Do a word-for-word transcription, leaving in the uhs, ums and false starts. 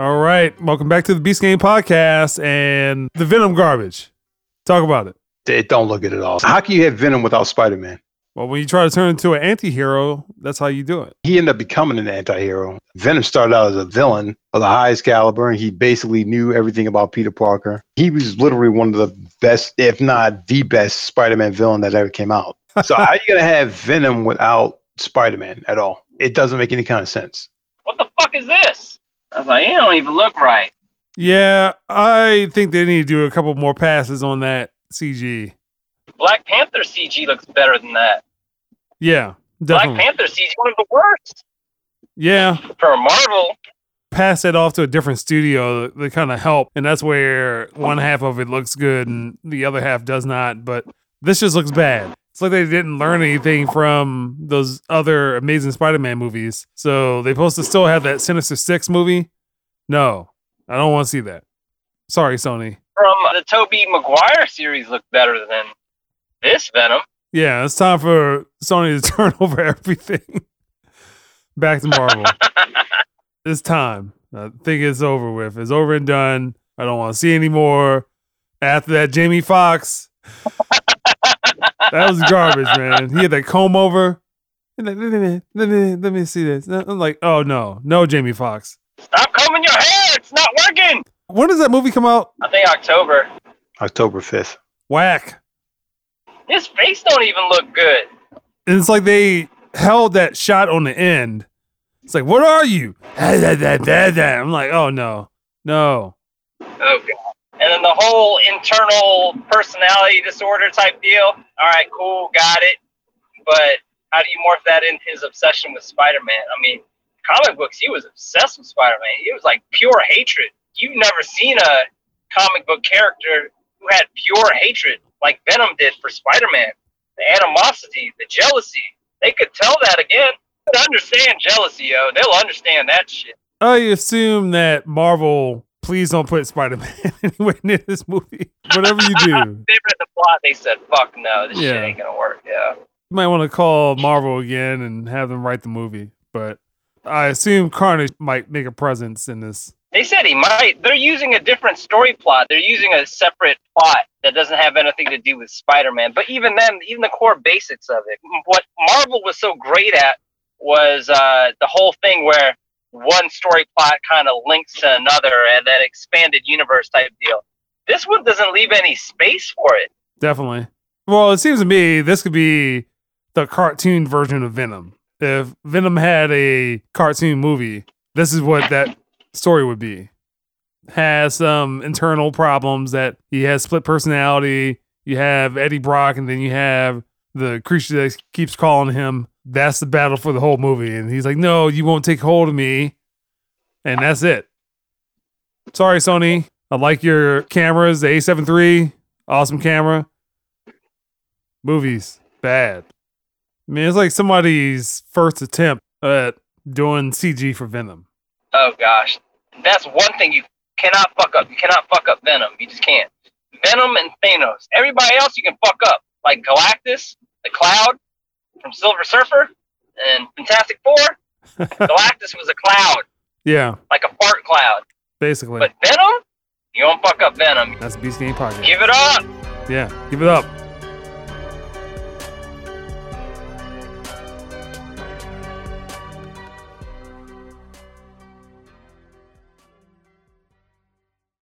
All right. Welcome back to the Beast Game Podcast and the Venom garbage. Talk about it. It don't look good at all. How can you have Venom without Spider-Man? Well, when you try to turn into an anti-hero, that's how you do it. He ended up becoming an anti-hero. Venom started out as a villain of the highest caliber, and he basically knew everything about Peter Parker. He was literally one of the best, if not the best, Spider-Man villain that ever came out. So how are you going to have Venom without Spider-Man at all? It doesn't make any kind of sense. What the fuck is this? I was like, it don't even look right. Yeah, I think they need to do a couple more passes on that C G. Black Panther C G looks better than that. Yeah, definitely. Black Panther C G, one of the worst. Yeah. For Marvel. Pass it off to a different studio that, that kind of help, and that's where one half of it looks good and the other half does not, but this just looks bad. It's like they didn't learn anything from those other Amazing Spider-Man movies, so they're supposed to still have that Sinister Six movie? No, I don't want to see that. Sorry, Sony. From the Tobey Maguire series looked better than this Venom. Yeah, it's time for Sony to turn over everything back to Marvel. It's time. I think it's over with. It's over and done. I don't want to see anymore. After that, Jamie Foxx. That was garbage, man. He had that comb over. Let me, let me, let me see this. I'm like, oh, no. No, Jamie Foxx. Stop combing your hair. It's not working. When does that movie come out? I think October. October fifth. Whack. His face don't even look good. And it's like they held that shot on the end. It's like, what are you? I'm like, oh, no. No. Oh, God. And then the whole internal personality disorder type deal. All right, cool, got it. But how do you morph that in his obsession with Spider-Man? I mean, comic books, he was obsessed with Spider-Man. It was like pure hatred. You've never seen a comic book character who had pure hatred like Venom did for Spider-Man. The animosity, the jealousy. They could tell that again. They understand jealousy, yo. They'll understand that shit. I assume that Marvel, please don't put Spider-Man anywhere near this movie. Whatever you do. They read the plot, they said, fuck no, this yeah. shit ain't gonna work, yeah. You might want to call Marvel again and have them write the movie, but I assume Carnage might make a presence in this. They said he might. They're using a different story plot. They're using a separate plot that doesn't have anything to do with Spider-Man. But even then, even the core basics of it, what Marvel was so great at was uh, the whole thing where one story plot kind of links to another and that expanded universe type deal. This one doesn't leave any space for it. Definitely. Well, it seems to me this could be the cartoon version of Venom. If Venom had a cartoon movie, this is what that story would be. Has some internal problems that he has split personality. You have Eddie Brock, and then you have the creature that keeps calling him. That's the battle for the whole movie. And he's like, no, you won't take hold of me. And that's it. Sorry, Sony. I like your cameras, the A seven three. Awesome camera. Movies, bad. I mean, it's like somebody's first attempt at doing C G for Venom. Oh, gosh. That's one thing you cannot fuck up. You cannot fuck up Venom. You just can't. Venom and Thanos. Everybody else you can fuck up. Like Galactus, the Cloud from Silver Surfer, and Fantastic Four. Galactus was a cloud. Yeah. Like a fart cloud. Basically. But Venom? You don't fuck up Venom. That's Beast Game Podcast. Give it up. Yeah, give it up.